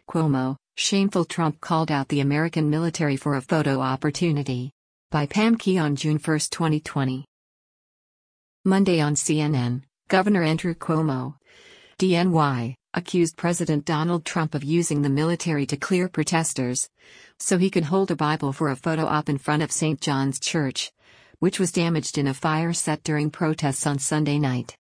Cuomo, shameful. Trump called out the American military for a photo opportunity. By Pam Key on June 1, 2020. Monday on CNN, Governor Andrew Cuomo, DNY, accused President Donald Trump of using the military to clear protesters so he could hold a Bible for a photo op in front of St. John's Church, which was damaged in a fire set during protests on Sunday night.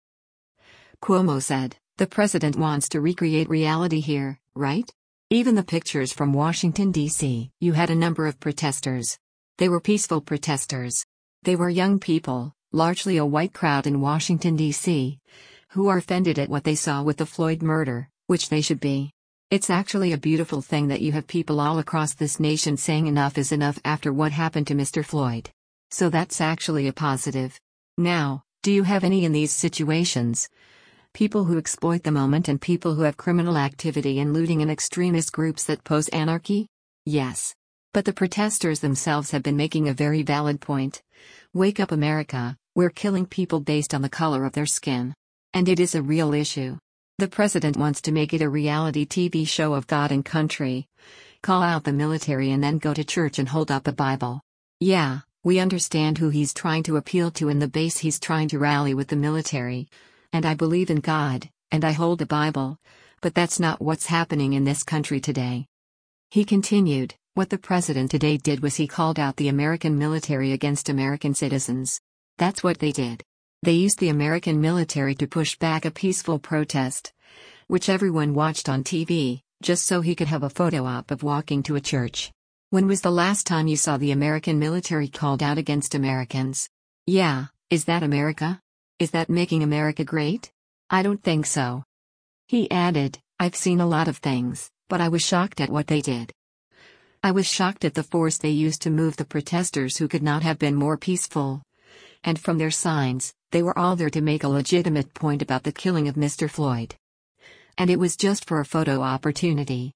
Cuomo said, "The president wants to recreate reality here, right? Even the pictures from Washington, D.C. You had a number of protesters. They were peaceful protesters. They were young people, largely a white crowd in Washington, D.C., who are offended at what they saw with the Floyd murder, which they should be. It's actually a beautiful thing that you have people all across this nation saying enough is enough after what happened to Mr. Floyd. So that's actually a positive. Now, do you have any in these situations? People who exploit the moment and people who have criminal activity and looting and extremist groups that pose anarchy? Yes. But the protesters themselves have been making a very valid point. Wake up, America, we're killing people based on the color of their skin. And it is a real issue. The president wants to make it a reality TV show of God and country. Call out the military and then go to church and hold up a Bible. Yeah, we understand who he's trying to appeal to and the base he's trying to rally with the military. And I believe in God, and I hold a Bible. But that's not what's happening in this country today." He continued, "What the president today did was he called out the American military against American citizens. That's what they did. They used the American military to push back a peaceful protest, which everyone watched on TV, just so he could have a photo op of walking to a church. When was the last time you saw the American military called out against Americans? Yeah, is that America? Is that making America great? I don't think so." He added, "I've seen a lot of things, but I was shocked at what they did. I was shocked at the force they used to move the protesters who could not have been more peaceful. And from their signs, they were all there to make a legitimate point about the killing of Mr. Floyd. And it was just for a photo opportunity.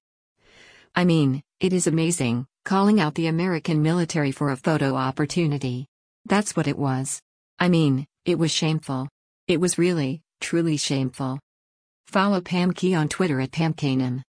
I mean, it is amazing, calling out the American military for a photo opportunity. That's what it was. I mean, it was shameful. It was really, truly shameful." Follow Pam Key on Twitter at PamKanan.